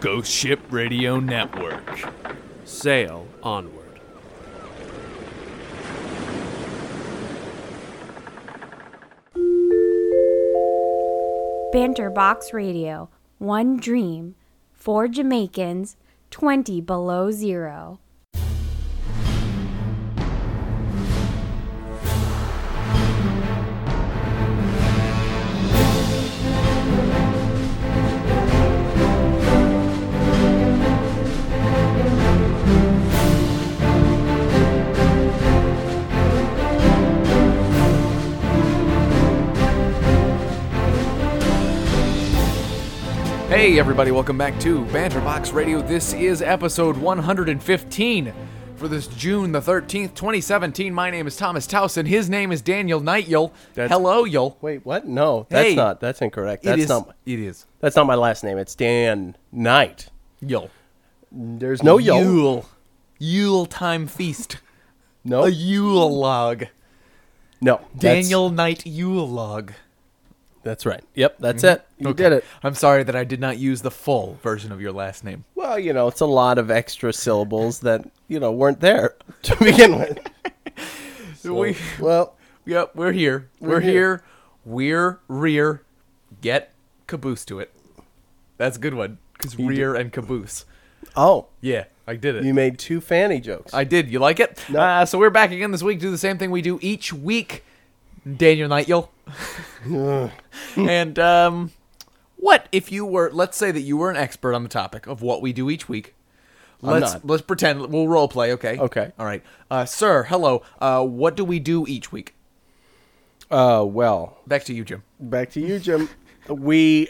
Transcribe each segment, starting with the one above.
Ghost Ship Radio Network. Sail onward. Banter Box Radio. One dream. 4 Jamaicans. 20 below zero. Hey everybody, welcome back to Banter Box Radio. This is episode 115 for this June the 13th, 2017. My name is Thomas Towson. His name is Daniel Nightyul. Hello, Yul. Wait, what? No, that's incorrect. It is. That's not my last name. It's Dan Knight. Yul. There's no Yule. Yule. Yule time feast. No. A Yule log. No. Daniel Knight Yule log. That's right. Yep, that's it. You did it. I'm sorry that I did not use the full version of your last name. Well, it's a lot of extra syllables that, weren't there to begin with. Yep, we're here. We're here. We're rear. Get caboose to it. That's a good one, because rear and caboose. Oh. Yeah, I did it. You made 2 fanny jokes. I did. You like it? No. So we're back again this week to do the same thing we do each week. Daniel Nightyul. And what if you were, let's say that you were an expert on the topic of what we do each week. Let's pretend, we'll role play, okay? Okay. All right. Sir, hello. What do we do each week? Well. Back to you, Jim. Back to you, Jim. We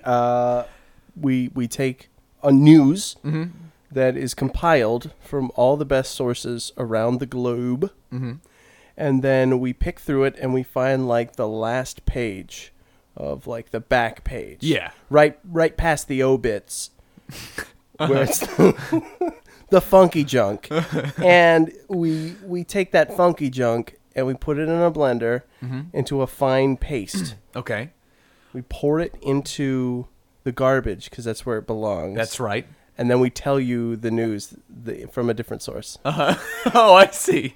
take a news that is compiled from all the best sources around the globe. Mm-hmm. And then we pick through it and we find the last page of the back page. Yeah. Right past the obits. Where it's the funky junk. And we take that funky junk and we put it in a blender into a fine paste. Okay. We pour it into the garbage because that's where it belongs. That's right. And then we tell you the news from a different source. Uh-huh. Oh, I see.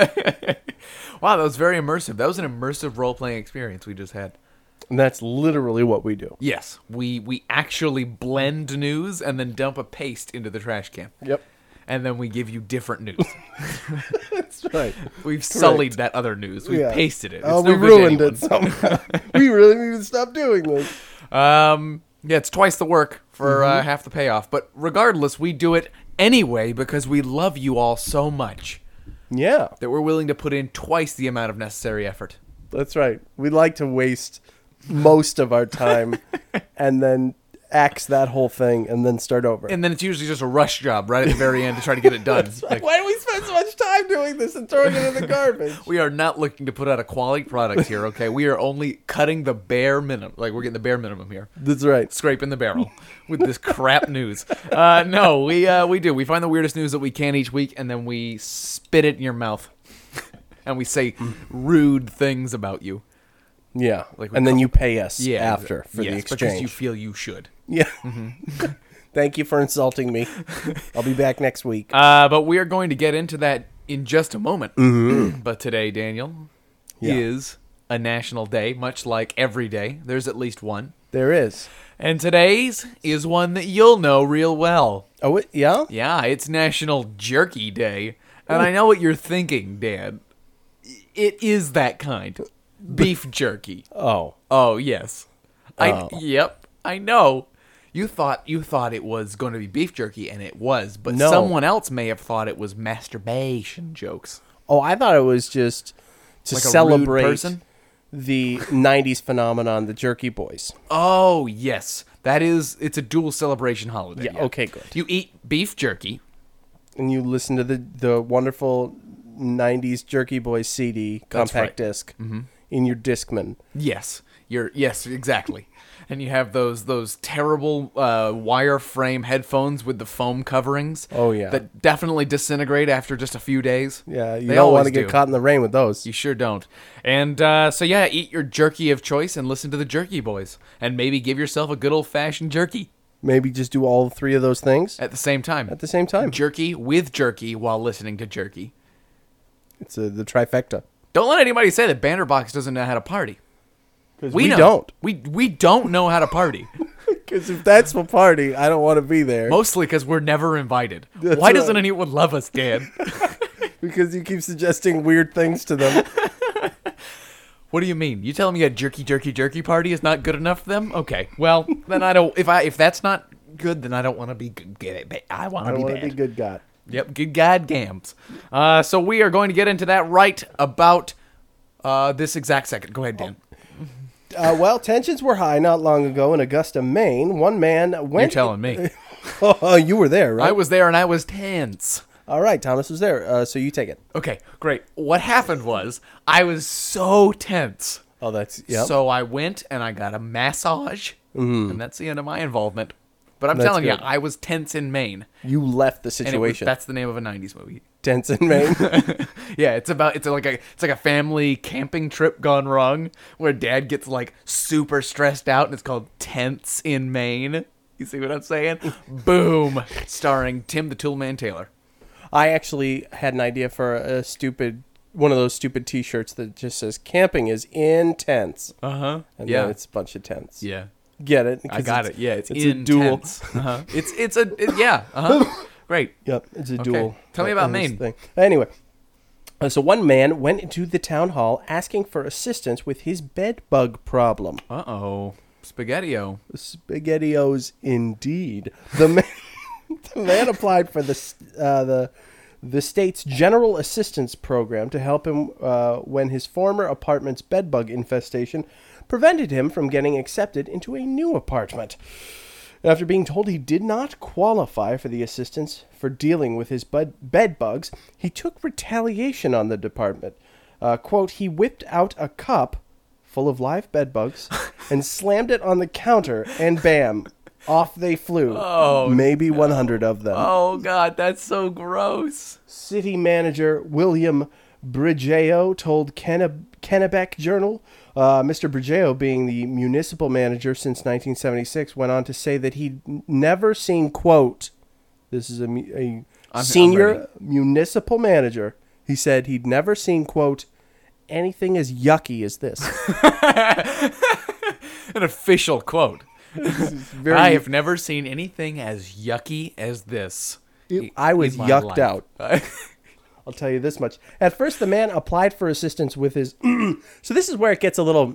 Wow, that was very immersive. That was an immersive role-playing experience we just had. And that's literally what we do. Yes, we actually blend news and then dump a paste into the trash can. Yep. And then we give you different news. That's right. We've sullied that other news. We've pasted it. We ruined it somehow. We really need to stop doing this. Yeah, it's twice the work for half the payoff. But regardless, we do it anyway because we love you all so much. Yeah. That we're willing to put in twice the amount of necessary effort. That's right. We like to waste most of our time and then axe that whole thing and then start over. And then it's usually just a rush job right at the very end to try to get it done. Right. Why do we spend so much time doing this and throwing it in the garbage? We are not looking to put out a quality product here, okay? We are only cutting the bare minimum. We're getting the bare minimum here. That's right. Scraping the barrel with this crap news. No, we do. We find the weirdest news that we can each week, and then we spit it in your mouth. And we say rude things about you. Yeah. And then you pay us after for the exchange. Because you feel you should. Yeah. Mm-hmm. Thank you for insulting me. I'll be back next week. But we are going to get into that in just a moment. Mm-hmm. But today, Daniel, is a national day, much like every day. There's at least one. There is. And today's is one that you'll know real well. Oh, yeah? Yeah, it's National Jerky Day. And I know what you're thinking, Dad. It is that kind. Beef jerky. Oh. Oh, yes. Yep, I know. You thought it was going to be beef jerky, and it was, but someone else may have thought it was masturbation jokes. Oh, I thought it was just to celebrate the 90s phenomenon, the Jerky Boys. Oh, yes. It's a dual celebration holiday. Yeah, okay, good. You eat beef jerky. And you listen to the wonderful 90s Jerky Boys CD compact disc in your Discman. Yes. Yes, exactly. And you have those terrible wireframe headphones with the foam coverings. Oh, yeah. That definitely disintegrate after just a few days. Yeah, you don't want to get caught in the rain with those. You sure don't. And so, eat your jerky of choice and listen to the Jerky Boys. And maybe give yourself a good old-fashioned jerky. maybe just do all three of those things At the same time. at the same time. Jerky with jerky while listening to jerky. It's the trifecta. Don't let anybody say that Banderbox doesn't know how to party. 'Cause We know. don't. We don't know how to party. Because if that's a party, I don't want to be there. Mostly because we're never invited. That's Why doesn't right. anyone love us, Dan? Because you keep suggesting weird things to them. What do you mean? You telling me a jerky party is not good enough for them? Okay, well then I don't. If that's not good, then I don't want to be good. I want I to don't be want bad. to be good God. Yep, good God gams. So we are going to get into that right about this exact second. Go ahead, Dan. Well, tensions were high not long ago in Augusta, Maine. One man went... You're telling me. Oh, you were there, right? I was there and I was tense. All right, Thomas was there, so you take it. Okay, great. What happened was I was so tense. Oh, that's... Yep. So I went and I got a massage, and that's the end of my involvement. But I'm That's telling you, good. I was tense in Maine. You left the And situation. that's the name of a 90s movie. Tense in Maine. Yeah, it's like a family camping trip gone wrong where dad gets like super stressed out and it's called Tense in Maine. You see what I'm saying? Boom. Starring Tim the Toolman Taylor. I actually had an idea for one of those stupid T-shirts that just says "Camping is intense," Uh-huh. and Yeah. then it's a bunch of tents. Yeah. Get it? I got it. Yeah, it's a duel. intense. Uh-huh. Yeah. Uh-huh. Great. Yep, it's a duel. Tell me about in this Maine. thing. Anyway, so one man went into the town hall asking for assistance with his bed bug problem. Uh-oh. Spaghetti-O. SpaghettiOs indeed. The man applied for the state's General Assistance Program to help him when his former apartment's bedbug infestation prevented him from getting accepted into a new apartment. After being told he did not qualify for the assistance for dealing with his bed bugs, he took retaliation on the department. Quote, he whipped out a cup full of live bed bugs and slammed it on the counter, and bam, off they flew. Oh, Maybe 100 of them. Oh, God, that's so gross. City manager William Brigeo told Kennebec Journal. Mr. Brigeo, being the municipal manager since 1976, went on to say that he'd never seen, quote, this is a I'm senior ready. municipal manager. He said he'd never seen, quote, anything as yucky as this. An official quote. Very, I have never seen anything as yucky as this. I was in my yucked life. out. I'll tell you this much. At first, the man applied for assistance with his... So this is where it gets a little...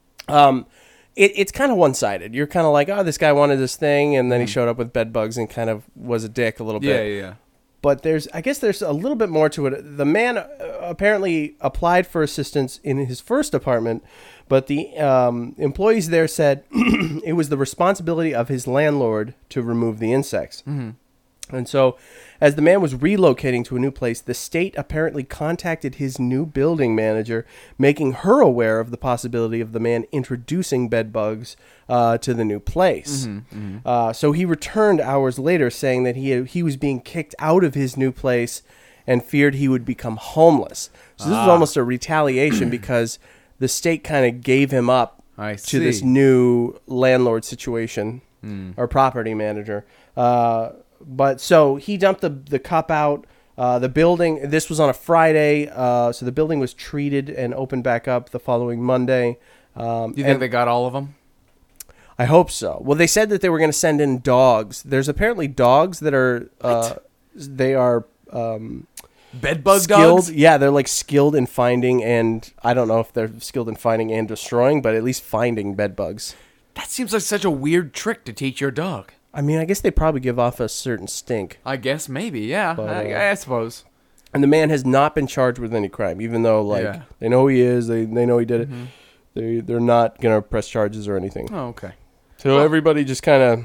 It's kind of one-sided. You're kind of like, oh, this guy wanted this thing, and then he showed up with bed bugs and kind of was a dick a little bit. Yeah. But I guess there's a little bit more to it. The man apparently applied for assistance in his first apartment, but the employees there said it was the responsibility of his landlord to remove the insects. Mm-hmm. And so, as the man was relocating to a new place, the state apparently contacted his new building manager, making her aware of the possibility of the man introducing bed bugs to the new place. So he returned hours later, saying that he was being kicked out of his new place and feared he would become homeless. So this is almost a retaliation because the state kind of gave him up to this new landlord situation or property manager. But so he dumped the cup out. The building, this was on a Friday, so the building was treated and opened back up the following Monday. Do you think they got all of them? I hope so. Well, they said that they were going to send in dogs. There's apparently dogs that are, they are Bed bug skilled. dogs? Yeah, they're like skilled in finding, and I don't know if they're skilled in finding and destroying, but at least finding bed bugs. That seems like such a weird trick to teach your dog. I mean, I guess they probably give off a certain stink. I guess maybe, yeah. But, I suppose. And the man has not been charged with any crime, even though they know who he is, they know he did it. They're not gonna press charges or anything. Oh, okay. So everybody just kind of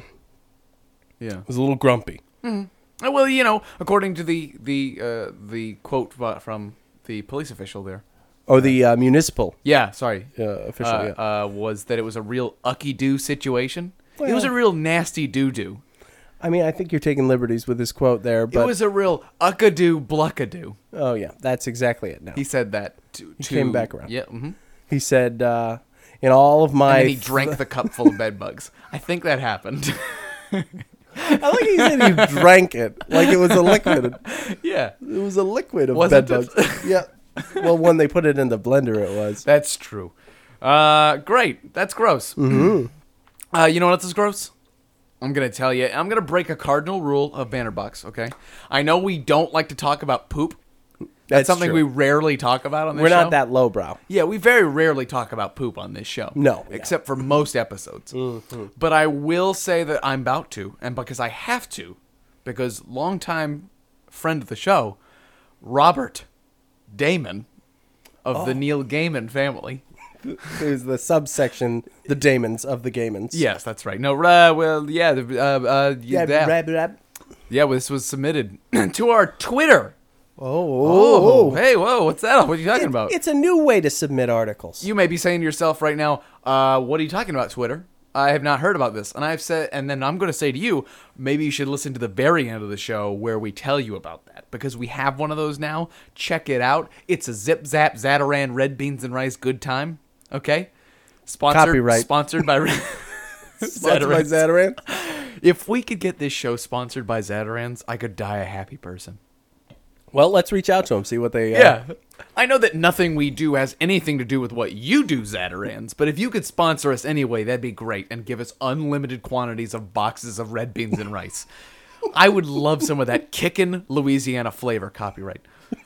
was a little grumpy. Well, you know, according to the quote from the police official there. Oh, the municipal Yeah, sorry. official. Was that it was a real ucky-doo situation. Well, it was a real nasty doo-doo. I mean, I think you're taking liberties with this quote there, but It was a real uckadoo bluckadoo. oh yeah, that's exactly it. Now He said that to came back around. Yeah. Mm-hmm. he said, in all of my And then he drank the cup full of bed bugs. I think that happened. I like he said he drank it like it was a liquid. Yeah. It was a liquid of Wasn't bed bugs. Yeah. Well, when they put it in the blender, it was. That's true. Great. That's gross. Mm-hmm. You know what else is gross? I'm going to tell you. I'm going to break a cardinal rule of Bannerbox, okay? I know we don't like to talk about poop. That's something true. we rarely talk about on this We're show. not that lowbrow. Yeah, we very rarely talk about poop on this show. No. Except for most episodes. Mm-hmm. But I will say that I'm about to, and because I have to, because longtime friend of the show, Robert Damon of the Neil Gaiman family. There's the subsection, the Damons of the Gaimans. Yes, that's right. No, well, yeah. Yeah, well, this was submitted to our Twitter. Oh. Hey, whoa, what's that? What are you talking about? It's a new way to submit articles. You may be saying to yourself right now, what are you talking about, Twitter? I have not heard about this. And I've said, and then I'm going to say to you, maybe you should listen to the very end of the show where we tell you about that, because we have one of those now. Check it out. It's a Zip Zap Zataran Red Beans and Rice good time. Okay? Copyright. Sponsored by Sponsored by Zataran. If we could get this show sponsored by Zatarans, I could die a happy person. Well, let's reach out to them, see what they... Yeah. I know that nothing we do has anything to do with what you do, Zatarans, but if you could sponsor us anyway, that'd be great, and give us unlimited quantities of boxes of red beans and rice. I would love some of that kickin' Louisiana flavor. Copyright.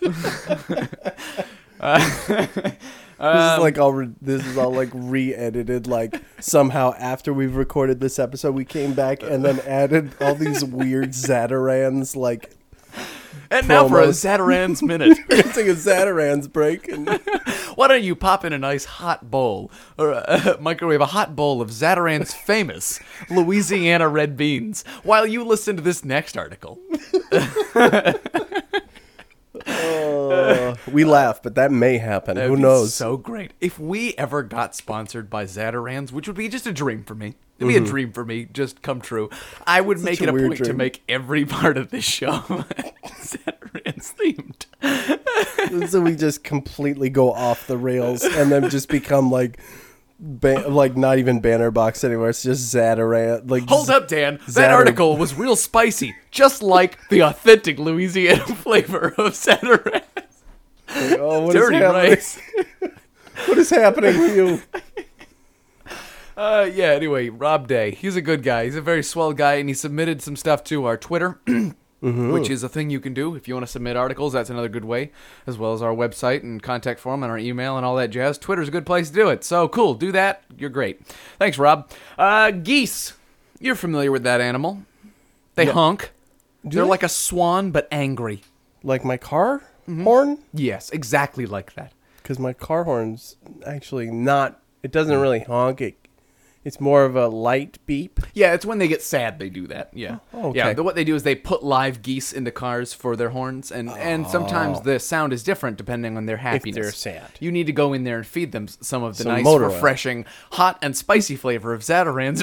This is all like re-edited, like somehow after we've recorded this episode, we came back and then added all these weird Zatarans, like... And now for a Zatarans minute. We're going to take a Zatarans break. And... Why don't you pop in a nice hot bowl, or microwave a hot bowl of Zatarans' famous Louisiana red beans while you listen to this next article. We laugh, but that may happen. That'd Who be knows? So great. If we ever got sponsored by Zatarans, which would be just a dream for me. It'd be a dream for me, just come true. I would make it a point to make every part of this show Zatarans themed. So we just completely go off the rails and then just become like not even Bannerbox anymore. It's just Zataran. Like, hold up, Dan. That article was real spicy, just like the authentic Louisiana flavor of Zatarans. What Dirty rice. What is happening to you? Yeah, anyway, Rob Day. He's a good guy. He's a very swell guy, and he submitted some stuff to our Twitter, which is a thing you can do. If you want to submit articles, that's another good way, as well as our website and contact form and our email and all that jazz. Twitter's a good place to do it. So, cool. Do that. You're great. Thanks, Rob. Geese. You're familiar with that animal. They honk. They're like a swan, but angry. Like my car horn? Yes, exactly like that. Because my car horn's actually not... It doesn't really honk. It's more of a light beep. Yeah, it's when they get sad they do that. Yeah. Oh, okay. Yeah, what they do is they put live geese into cars for their horns, and sometimes the sound is different depending on their happiness. If they're sad. You need to go in there and feed them some of the Some nice, motor oil. refreshing, hot and spicy flavor of Zatarans.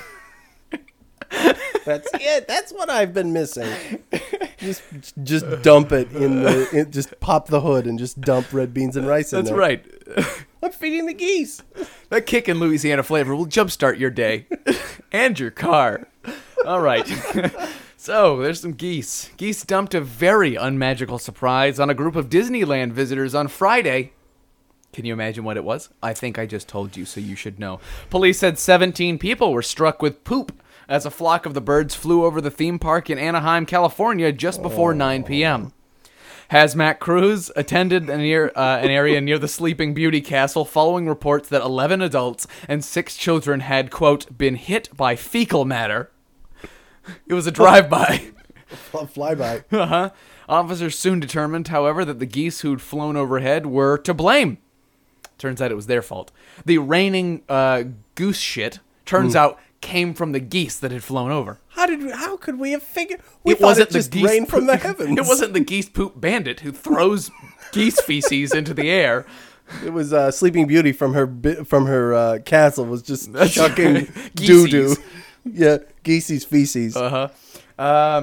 That's it. That's what I've been missing. Just dump it just pop the hood and just dump red beans and rice in That's there. right. I'm feeding the geese. That kick in Louisiana flavor will jumpstart your day and your car. All right. So, there's some geese. Geese dumped a very unmagical surprise on a group of Disneyland visitors on Friday. Can you imagine what it was? I think I just told you, so you should know. Police said 17 people were struck with poop as a flock of the birds flew over the theme park in Anaheim, California just before 9 p.m. Hazmat crews attended an area near the Sleeping Beauty Castle following reports that 11 adults and 6 children had, quote, been hit by fecal matter. It was a drive-by. Flyby. Uh-huh. Officers soon determined, however, that the geese who'd flown overhead were to blame. Turns out it was their fault. The raining goose shit, turns out, came from the geese that had flown over. How could we have figured? It wasn't just the geese rain from the heavens. It wasn't the geese poop bandit who throws geese feces into the air. It was Sleeping Beauty from her castle was just chucking right. doo-doo. Yeah, geese's feces.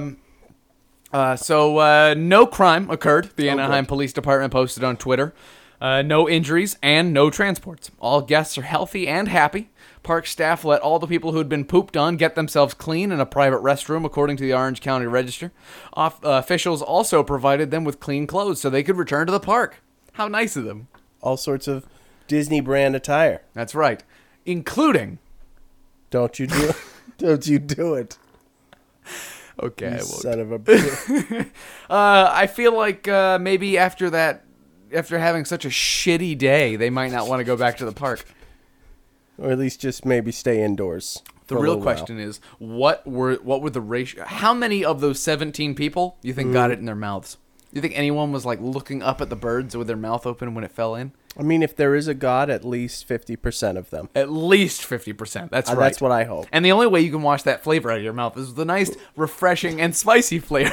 So no crime occurred. The Anaheim Police Department posted on Twitter. No injuries and no transports. All guests are healthy and happy. Park staff let all the people who had been pooped on get themselves clean in a private restroom, according to the Orange County Register. Officials also provided them with clean clothes so they could return to the park. How nice of them. All sorts of Disney brand attire. That's right. Including... Don't you do it. Don't you do it. Okay, I You won't. son of a bitch. I feel like maybe after having such a shitty day, they might not want to go back to the park. Or at least just maybe stay indoors. The real question is, what were the ratio? How many of those 17 people you think got it in their mouths? You think anyone was like looking up at the birds with their mouth open when it fell in? I mean, if there is a God, at least 50% of them. At least 50%. That's right. That's what I hope. And the only way you can wash that flavor out of your mouth is with a nice, refreshing, and spicy flavor.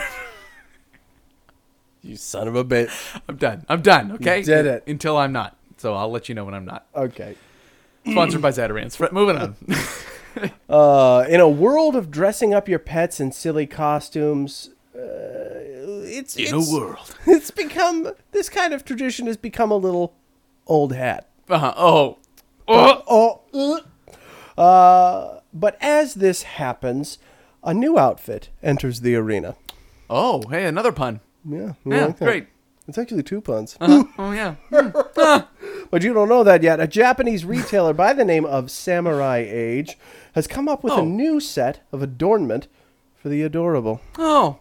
You son of a bitch. I'm done, okay? You did it. Until I'm not. So I'll let you know when I'm not. Okay. Sponsored by Zatarans. Moving on. In a world of dressing up your pets in silly costumes, it's world. It's become, this kind of tradition has become a little old hat. But as this happens, a new outfit enters the arena. Oh, hey, another pun. Yeah, Yeah, like that. great. It's actually 2 puns. Oh, yeah. But you don't know that yet. A Japanese retailer by the name of Samurai Age has come up with a new set of adornment for the adorable. Oh.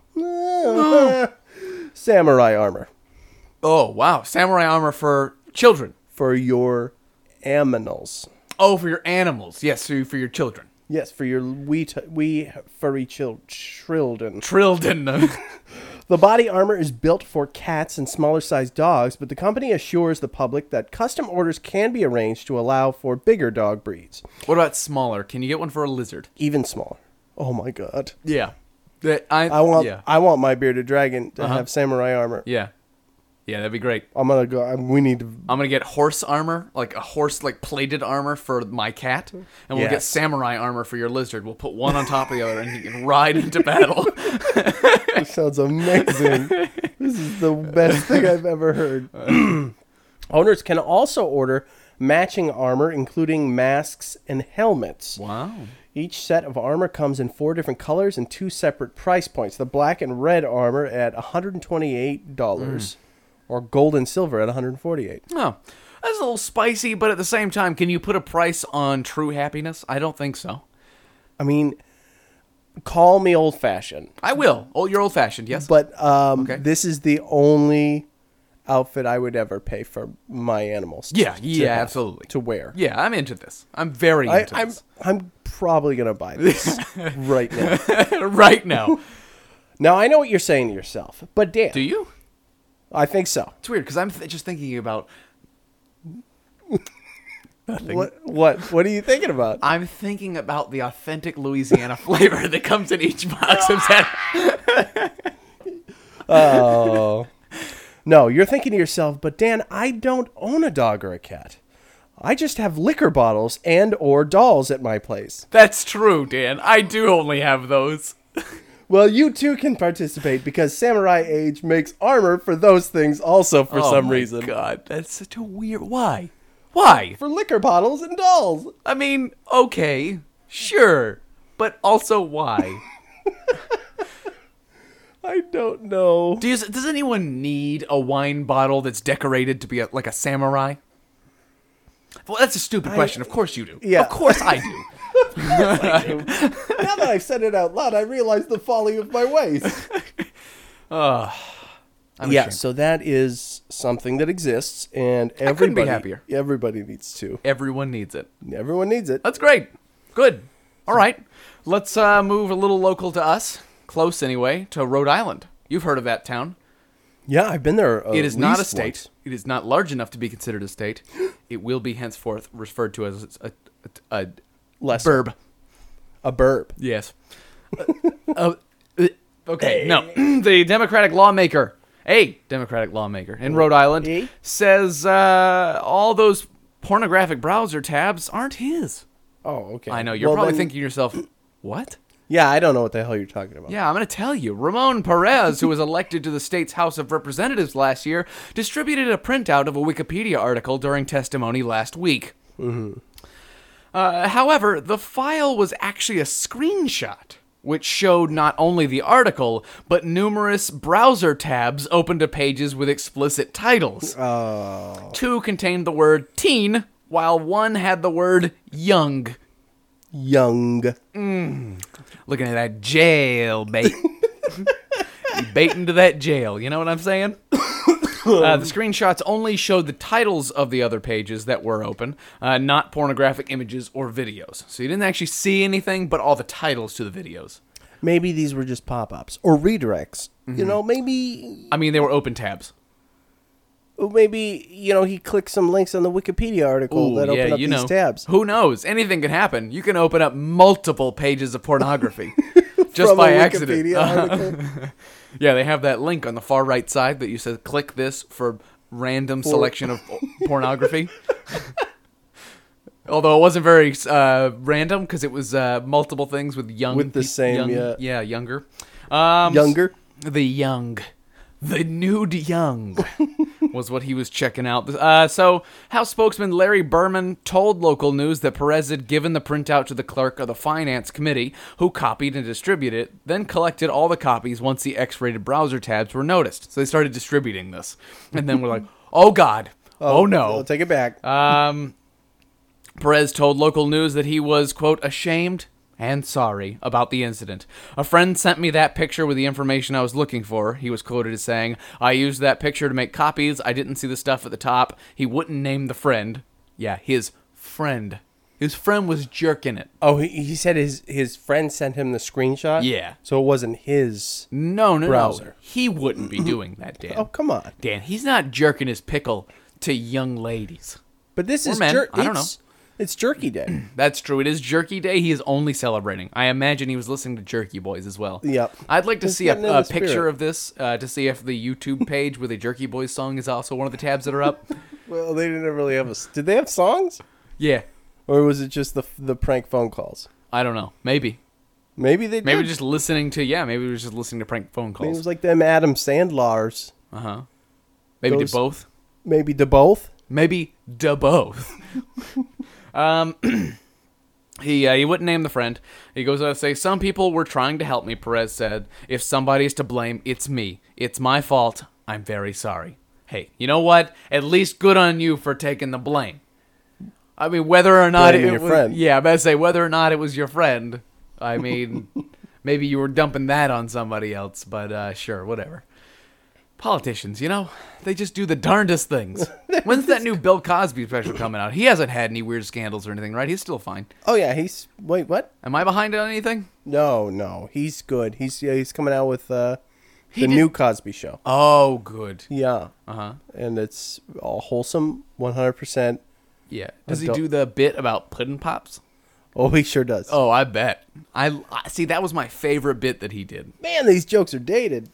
Samurai armor. Oh, wow. Samurai armor for children. For your aminals. Oh, for your animals. Yes, so for your children. Yes, for your wee furry children. Trilden. The body armor is built for cats and smaller-sized dogs, but the company assures the public that custom orders can be arranged to allow for bigger dog breeds. What about smaller? Can you get one for a lizard? Even smaller. Oh my god. Yeah. I want my bearded dragon to have samurai armor. Yeah. Yeah, that'd be great. I'm gonna go. We need to. I'm gonna get horse armor, like a horse, like plated armor for my cat, and we'll get Yes. samurai armor for your lizard. We'll put one on top of the other, and he can ride into battle. This sounds amazing. This is the best thing I've ever heard. Owners can also order matching armor, including masks and helmets. Wow. Each set of armor comes in 4 different colors and 2 separate price points. The black and red armor at $128, or gold and silver at $148. Oh, that's a little spicy, but at the same time, can you put a price on true happiness? I don't think so. I mean, call me old-fashioned, I will. Oh, you're old-fashioned, yes? but Okay. this is the only outfit I would ever pay for my animals. Yeah, to yeah, have, absolutely. to wear. Yeah, I'm into this. I'm very into this. I'm probably gonna buy this right now. Right now. Now I know what you're saying to yourself, but Dan, Do you? I think so. It's weird, because I'm just thinking about... Nothing. What are you thinking about? I'm thinking about the authentic Louisiana flavor that comes in each box of that. Oh. No, you're thinking to yourself, but Dan, I don't own a dog or a cat. I just have liquor bottles and or dolls at my place. That's true, Dan. I do only have those. Well, you too can participate because Samurai Age makes armor for those things also for some reason. Oh, my God. That's such a weird... Why? Why? For liquor bottles and dolls. I mean, okay, sure. But also why? I don't know. Does anyone need a wine bottle that's decorated to be like a samurai? Well, that's a stupid question. Of course you do. Yeah. Of course I do. Now that I've said it out loud, I realize the folly of my ways. I'm Yeah, ashamed. so that is something that exists, and couldn't be everybody happier. Everybody needs to. Everyone needs it. Everyone needs it. That's great. Good. All right. Let's move a little local to us. Close, anyway, to Rhode Island. You've heard of that town. Yeah, I've been there. It is not a least state. once. It is not large enough to be considered a state. It will be henceforth referred to as a Lesser. burb. A burb. Yes. Okay, no. The Democratic lawmaker in Rhode Island Eh? says all those pornographic browser tabs aren't his. Oh, okay. I know. You're Well, probably then- thinking to yourself, what? Yeah, I don't know what the hell you're talking about. Yeah, I'm going to tell you. Ramon Perez, who was elected to the state's House of Representatives last year, distributed a printout of a Wikipedia article during testimony last week. However, the file was actually a screenshot, which showed not only the article, but numerous browser tabs open to pages with explicit titles. Oh. 2 contained the word teen, while 1 had the word young. Young. Looking at that jail bait. You bait into that jail, you know what I'm saying? The screenshots only showed the titles of the other pages that were open, not pornographic images or videos. So you didn't actually see anything, but all the titles to the videos. Maybe these were just pop-ups or redirects. You know, maybe... I mean, they were open tabs. Maybe, he clicked some links on the Wikipedia article that open up these tabs. Who knows? Anything can happen. You can open up multiple pages of pornography just From by a accident. Wikipedia article. Yeah, they have that link on the far right side that you said click this for random selection of pornography. Although it wasn't very random because it was multiple things with young. With the same, yeah, younger. Younger? The nude young was what he was checking out. So, House spokesman Larry Berman told local news that Perez had given the printout to the clerk of the Finance Committee, who copied and distributed it, then collected all the copies once the X-rated browser tabs were noticed. So they started distributing this. And then we're like, oh, God. Oh, no. I'll take it back. Perez told local news that he was, quote, ashamed and sorry about the incident. A friend sent me that picture with the information I was looking for. He was quoted as saying, I used that picture to make copies. I didn't see the stuff at the top. He wouldn't name the friend. Yeah, his friend. His friend was jerking it. Oh, he said his friend sent him the screenshot? Yeah. So it wasn't his No. browser. He wouldn't be doing that, Dan. Oh, come on. Dan, he's not jerking his pickle to young ladies. But this Or is men. I don't know. It's Jerky Day. That's true. It is Jerky Day. He is only celebrating. I imagine he was listening to Jerky Boys as well. Yep. I'd like to He's see a getting in the picture spirit. of this to see if the YouTube page with a Jerky Boys song is also one of the tabs that are up. Well, they didn't really have Did they have songs? Yeah. Or was it just the prank phone calls? I don't know. Maybe. Maybe they did. Maybe just listening to, maybe we were just listening to prank phone Maybe it calls. was like them Adam Sandlers. Uh-huh. Maybe Those- to both. Maybe to both. Maybe to both. He wouldn't name the friend. He goes on to say, some people were trying to help me, Perez said. If somebody's to blame, it's me. It's my fault. I'm very sorry. Hey, you know what? At least good on you for taking the blame. I mean, whether or not Blaming it your was... friend. Yeah, I'm about to say, whether or not it was your friend. I mean, maybe you were dumping that on somebody else, but sure, whatever. Politicians, they just do the darndest things. When's that new Bill Cosby special coming out? He hasn't had any weird scandals or anything, right? He's still fine. Oh yeah, wait, what? Am I behind on anything? No, he's good. He's coming out with the new Cosby Show. Oh, good. Yeah, Uh-huh. and it's all wholesome, 100%. Yeah. Does he Adult- do the bit about Puddin' Pops? Oh, he sure does. Oh, I bet. I see, that was my favorite bit that he did. Man, these jokes are dated.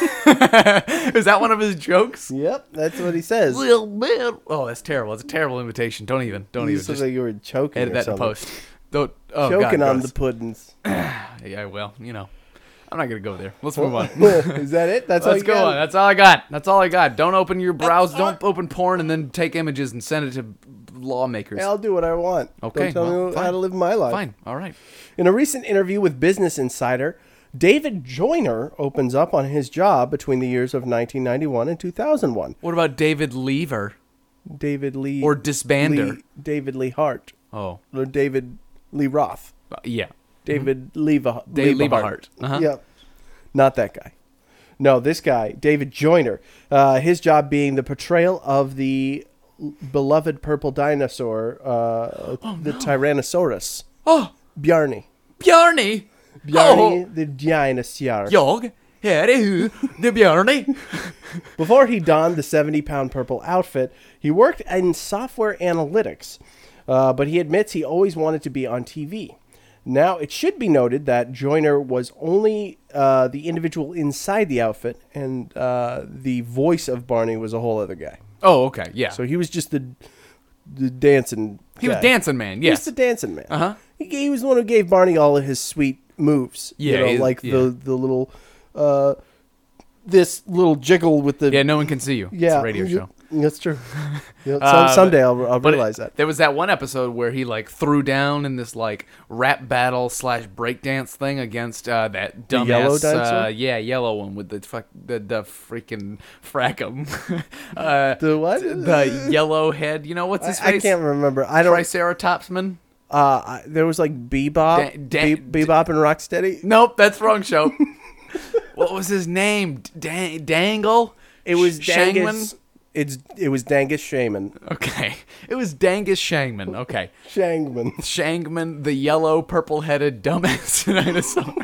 Is that one of his jokes? Yep, that's what he says. Little bit. Oh, that's terrible. It's a terrible invitation. Don't even. You Just sound like you were choking edit or that in something. post. Don't. Oh, Choking God, on gross. the puddings. Yeah, well, I'm not going to go there. Let's move on. Is that it? That's all Let's you go got? on. That's all I got. Don't open your browser. Don't open porn and then take images and send it to lawmakers. Hey, I'll do what I want. Okay, Don't tell well, me fine. how to live my life. Fine. All right. In a recent interview with Business Insider, David Joyner opens up on his job between the years of 1991 and 2001. What about David Lever David Lee... or Disbander? David Lee Hart. Oh, Or David Lee Roth. yeah. David Levahart. Dave Liebehart. Uh-huh. Yep. Not that guy. No, this guy, David Joyner. His job being the portrayal of the beloved purple dinosaur, the Tyrannosaurus. Oh, Bjarni. Bjarni. Bjarni the dinosaur. Jag. Här är hu. Det är Bjarni. Before he donned the 70-pound purple outfit, he worked in software analytics, but he admits he always wanted to be on TV. Now, it should be noted that Joyner was only the individual inside the outfit, and the voice of Barney was a whole other guy. Oh, okay. Yeah. So he was just the dancing he was guy. Dancing Man. He was Yes. the dancing man. Uh-huh. He was the one who gave Barney all of his sweet moves. Yeah, you know, like the little this little jiggle with the Yeah, no one can see you. yeah It's a radio show. That's true. Someday I'll But realize that. there was that one episode where he like threw down in this like rap battle / breakdance thing against that dumbass yellow dinosaur? yellow one with the freaking frackum. The what? The yellow head. You know what's his I face? can't remember. I don't. Triceratopsman. There was like Bebop, Bebop and Rocksteady. Nope, that's wrong show. What was his name? Dangle. It was Shangman? Dangus. It was Dangus Shaman. Okay, it was Dangus Shangman. Okay. Shangman. Shangman, the yellow, purple-headed dumbass dinosaur.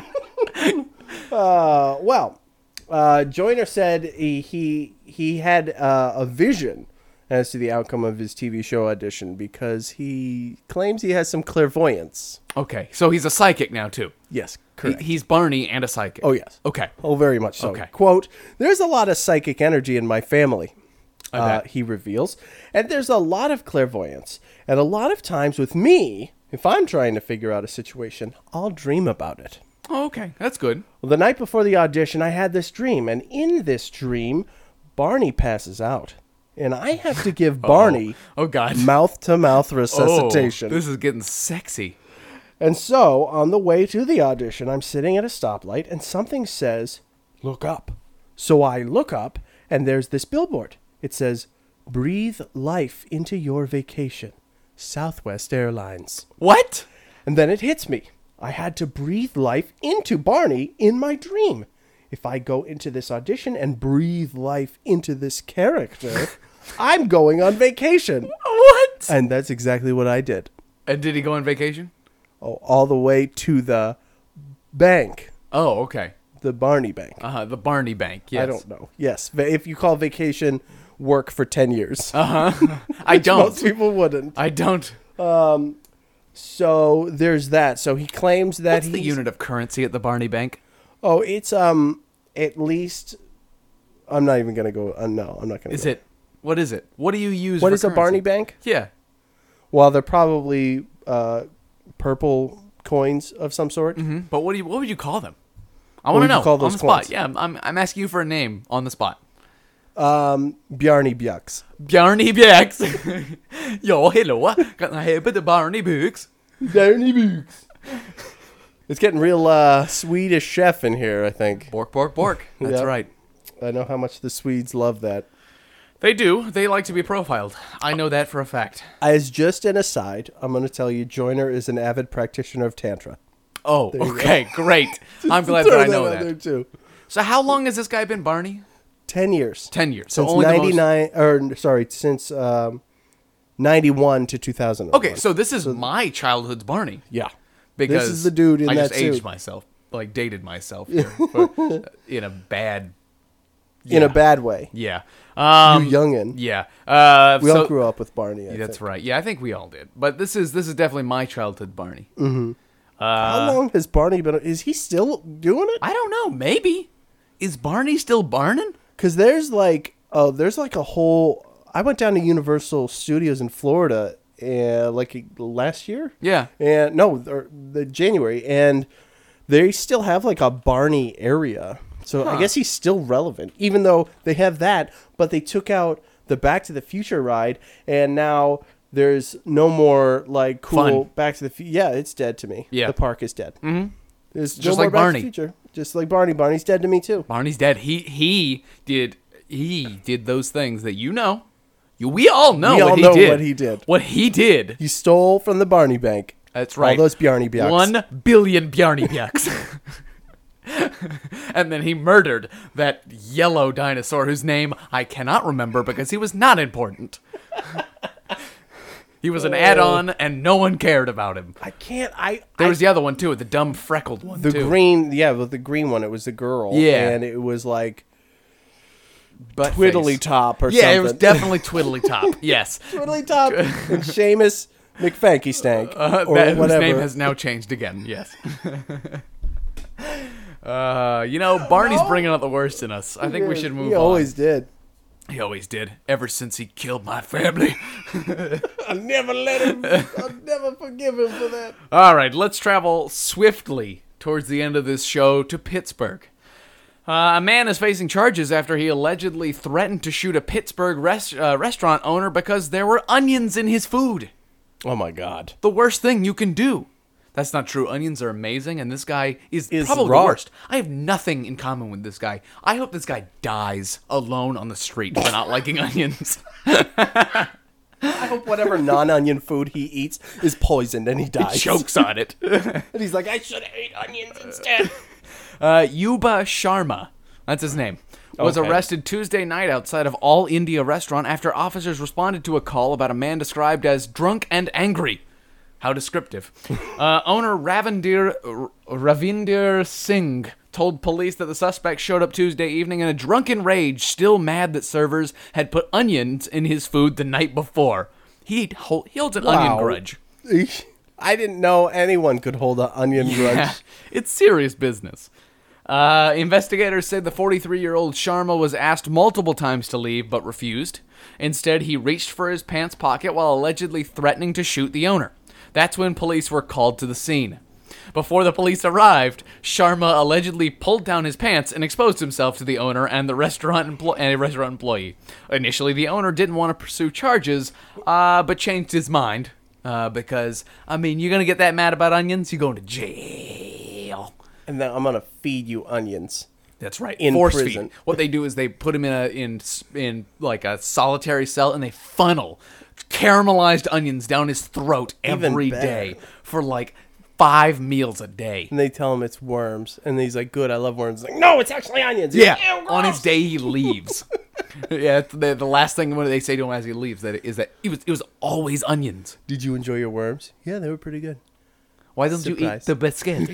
Joyner said he had a vision as to the outcome of his TV show audition because he claims he has some clairvoyance. Okay, so he's a psychic now, too. Yes, correct. He's Barney and a psychic. Oh, yes. Okay. Oh, very much so. Okay. Quote, "There's a lot of psychic energy in my family," bet. he reveals. "And there's a lot of clairvoyance. And a lot of times with me, if I'm trying to figure out a situation, I'll dream about it." Oh, okay, that's good. Well, the night before the audition, I had this dream. And in this dream, Barney passes out. And I have to give Barney Oh, God. mouth-to-mouth resuscitation. Oh, this is getting sexy. And so, on the way to the audition, I'm sitting at a stoplight, and something says, "Look up." So I look up, and there's this billboard. It says, "Breathe life into your vacation. Southwest Airlines." What? And then it hits me. I had to breathe life into Barney in my dream. If I go into this audition and breathe life into this character, I'm going on vacation. What? And that's exactly what I did. And did he go on vacation? Oh, all the way to the bank, Oh, okay. the Barney Bank. The Barney Bank, yes. I don't know. Yes, if you call vacation work for 10 years. I don't. Most people wouldn't. I don't. So there's that. So he claims that What's the unit of currency at the Barney Bank? Oh, it's at least. I'm not even gonna go. No, I'm not gonna. Is it? What is it? What do you use? What for is a currency? Barney Bank? Yeah. Well, they're probably purple coins of some sort. Mm-hmm. But what would you call them? I What want to would you know call on those the spot. coins? Yeah, I'm asking you for a name on the spot. Bjarni Bjux. Bjarni Bjux. Ja, hello. Kan jag helpa the Barney Bjux? Bjarni Bjux. It's getting real Swedish chef in here, I think. Bork, bork, bork. That's Yep. right. I know how much the Swedes love that. They do. They like to be profiled. I know that for a fact. As just an aside, I'm going to tell you, Joyner is an avid practitioner of Tantra. Oh, you okay, great. I'm glad Throw that I know out there that. too. So how long has this guy been Barney? 10 years. 10 years. So Since only the most- 99, or sorry, since 91 to 2001. Okay, so this is my childhood's Barney. Yeah. Because This is the dude in I that just aged suit. myself, like dated myself here, but in a bad. In a bad way. Yeah. You youngin. Yeah. We all grew up with Barney. I That's think. right. Yeah, I think we all did. But this is definitely my childhood Barney. How long has Barney been? Is he still doing it? I don't know. Maybe is Barney still barning? Because there's like a whole. I went down to Universal Studios in Florida, like last year. Yeah. And no, or the January, and they still have like a Barney area. So I guess he's still relevant, even though they have that. But they took out the Back to the Future ride, and now there's no more like cool Fun. Back to the Future. Yeah, it's dead to me. Yeah. The park is dead. Mm-hmm. There's Just no like more Back Barney. to the Future. Just like Barney. Barney's dead to me too. Barney's dead. He did those things that you know. We all know We what all he know did. what he did. What he did. He stole from the Barney Bank. That's right. All those Bjarni Bjux. 1 billion Bjarni Bjux. And then he murdered that yellow dinosaur whose name I cannot remember because he was not important. He was an add-on and no one cared about him. I can't. There was the other one too, the dumb freckled one the too. green. Yeah, with the green one. It was the girl. Yeah. and it was like Butt Twiddly face. Top or Yeah, something. it was definitely Twiddly Top. Yes. Twiddly Top and Seamus McFanky Stank or Whose whatever. name has now changed again. Yes. Barney's bringing out the worst in us. I think we should move He on. always did. He always did. Ever since he killed my family. I never let him. I'll never forgive him for that. All right, let's travel swiftly towards the end of this show to Pittsburgh. A man is facing charges after he allegedly threatened to shoot a Pittsburgh restaurant owner because there were onions in his food. Oh my God. The worst thing you can do. That's not true. Onions are amazing, and this guy is probably raw. the worst. I have nothing in common with this guy. I hope this guy dies alone on the street for not liking onions. I hope whatever non-onion food he eats is poisoned and he dies. He chokes on it. And he's like, I should have ate onions instead. Yuba Sharma, that's his name, was Okay. arrested Tuesday night outside of All India Restaurant after officers responded to a call about a man described as drunk and angry. How descriptive. Owner Ravinder Singh told police that the suspect showed up Tuesday evening in a drunken rage, still mad that servers had put onions in his food the night before. He holds an onion grudge. I didn't know anyone could hold an onion Yeah, grudge. it's serious business. Investigators said the 43-year-old Sharma was asked multiple times to leave, but refused. Instead, he reached for his pants pocket while allegedly threatening to shoot the owner. That's when police were called to the scene. Before the police arrived, Sharma allegedly pulled down his pants and exposed himself to the owner and the restaurant employee. Initially, the owner didn't want to pursue charges, but changed his mind. Because, I mean, you're going to get that mad about onions, you're going to jail. And then I'm going to feed you onions. That's right. In Force prison. feed. What they do is they put him in like a solitary cell and they funnel caramelized onions down his throat every Even better. day for like 5 meals a day. And they tell him it's worms. And he's like, good, I love worms. He's like, no, it's actually onions. Yeah. He's like, "Ew, On his gross." day he leaves. Yeah. The last thing when they say to him as he leaves that it was always onions. Did you enjoy your worms? Yeah, they were pretty good. Why don't you eat Surprise. the biscuit?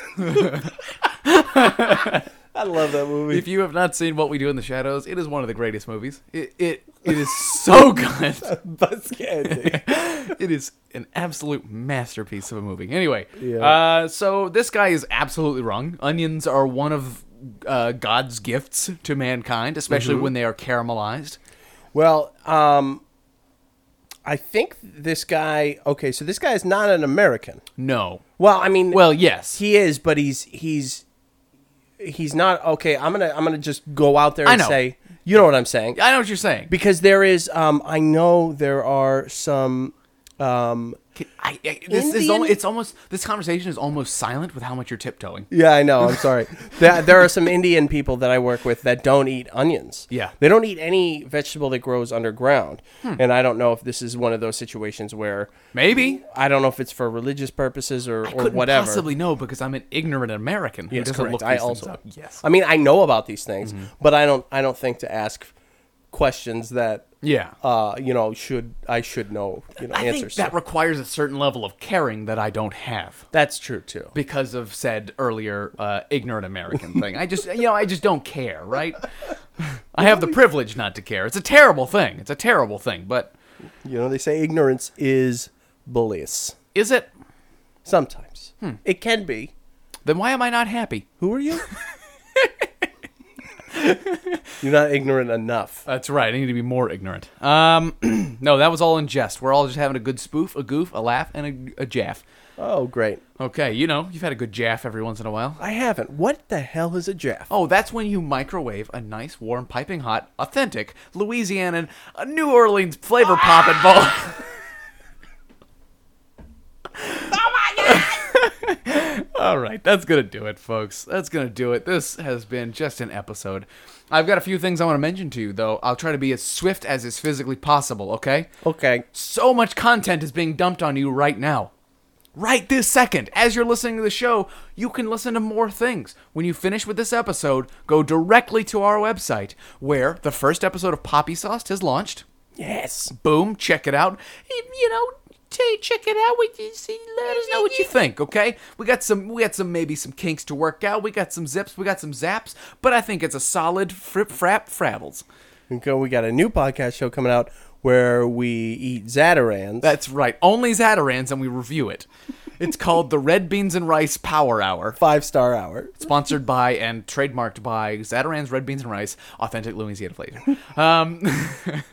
I love that movie. If you have not seen What We Do in the Shadows, it is one of the greatest movies. It is so good. Basket. It is an absolute masterpiece of a movie. Anyway, Yeah. so this guy is absolutely wrong. Onions are one of God's gifts to mankind, especially when they are caramelized. Well, I think this guy. Okay, so this guy is not an American. No. Well, I mean, Well, yes. he is, but he's not. Okay, I'm gonna just go out there I and know. say, you know what I'm saying? I know what you're saying. Because there is. I know there are some. Indian? This conversation is almost silent with how much you're tiptoeing. Yeah, I know. I'm sorry. There are some Indian people that I work with that don't eat onions. Yeah. They don't eat any vegetable that grows underground. And I don't know if this is one of those situations where Maybe. I don't know if it's for religious purposes or Couldn't whatever. possibly know because I'm an ignorant American who Yes, doesn't correct. look I these things also. up. Yes. I mean, I know about these things, but I don't think to ask questions that Yeah. I should know I think answers. that to. requires a certain level of caring that I don't have. That's true too. Because of said earlier ignorant American thing. I just don't care, right? I have the privilege not to care. It's a terrible thing. But They say ignorance is bliss. is it? Sometimes it can be. Then why am I not happy? Who are you? You're not ignorant enough. That's right. I need to be more ignorant. No, that was all in jest. We're all just having a good spoof, a goof, a laugh, and a jaff. Oh, great. Okay, you've had a good jaff every once in a while. I haven't. What the hell is a jaff? Oh, that's when you microwave a nice, warm, piping hot, authentic Louisianan, New Orleans flavor poppin' bowl. All right, that's going to do it, folks. That's going to do it. This has been just an episode. I've got a few things I want to mention to you, though. I'll try to be as swift as is physically possible, okay? Okay. So much content is being dumped on you right now. Right this second. As you're listening to the show, you can listen to more things. When you finish with this episode, go directly to our website, where the first episode of Poppy Sauce has launched. Yes. Boom, check it out. Check it out. Let us know what you think, okay? We got some maybe some kinks to work out. We got some zips, we got some zaps, but I think it's a solid frabbles. Okay, we got a new podcast show coming out where we eat Zatarans. That's right. Only Zatarans, and we review it. It's called the Red Beans and Rice Power Hour. 5-star hour. Sponsored by and trademarked by Zatarans Red Beans and Rice, authentic Louisiana flavor.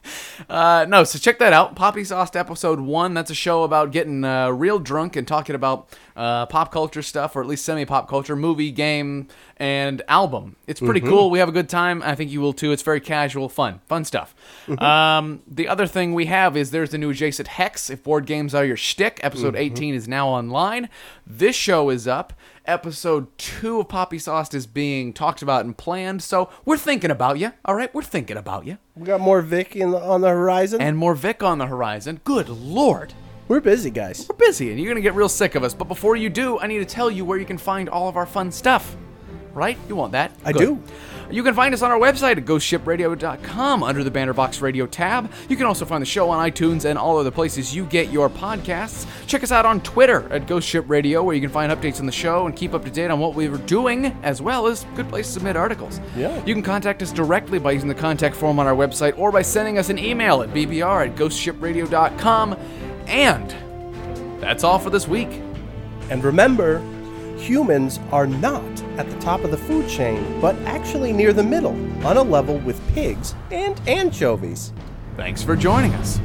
No, so check that out. Poppy Sauced Episode 1. That's a show about getting real drunk and talking about pop culture stuff, or at least semi-pop culture, movie, game, and album. It's pretty cool. We have a good time. I think you will too. It's very casual, fun stuff. The other thing we have is there's the new Adjacent Hex. If board games are your shtick, episode 18 is now online. This show is up. Episode 2 of Poppy Sauced is being talked about and planned, so we're thinking about you. All right, we're thinking about you. We got more Vic on the horizon. And more Vic on the horizon. Good Lord. We're busy, guys. We're busy, and you're going to get real sick of us. But before you do, I need to tell you where you can find all of our fun stuff. Right? You want that? I Good. do. You can find us on our website at ghostshipradio.com under the Banderbox Radio tab. You can also find the show on iTunes and all other places you get your podcasts. Check us out on Twitter at Ghost Ship Radio, where you can find updates on the show and keep up to date on what we were doing, as well as good place to submit articles. Yeah. You can contact us directly by using the contact form on our website or by sending us an email at bbr@ghostshipradio.com. And that's all for this week. And remember, humans are not at the top of the food chain, but actually near the middle, on a level with pigs and anchovies. Thanks for joining us.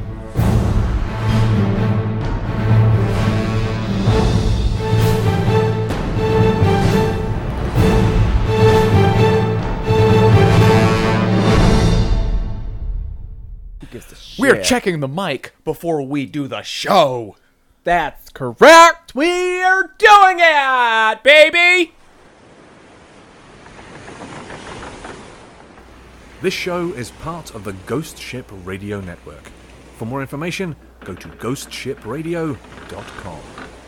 We're checking the mic before we do the show. That's correct. We're doing it, baby. This show is part of the Ghost Ship Radio Network. For more information, go to ghostshipradio.com.